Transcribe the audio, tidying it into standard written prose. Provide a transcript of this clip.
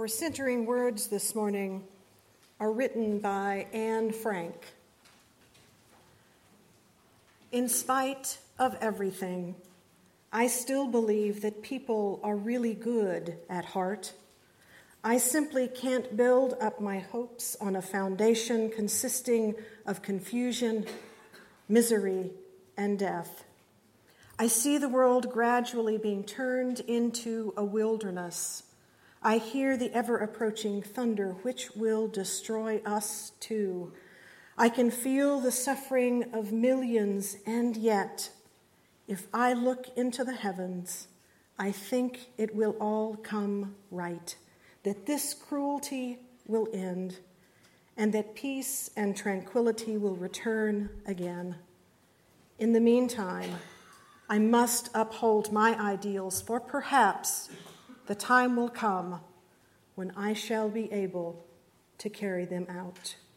Our centering words this morning are written by Anne Frank. In spite of everything, I still believe that people are really good at heart. I simply can't build up my hopes on a foundation consisting of confusion, misery, and death. I see the world gradually being turned into a wilderness. I hear the ever-approaching thunder which will destroy us too. I can feel the suffering of millions, and yet, if I look into the heavens, I think it will all come right, that this cruelty will end, and that peace and tranquility will return again. In the meantime, I must uphold my ideals, for perhaps the time will come when I shall be able to carry them out.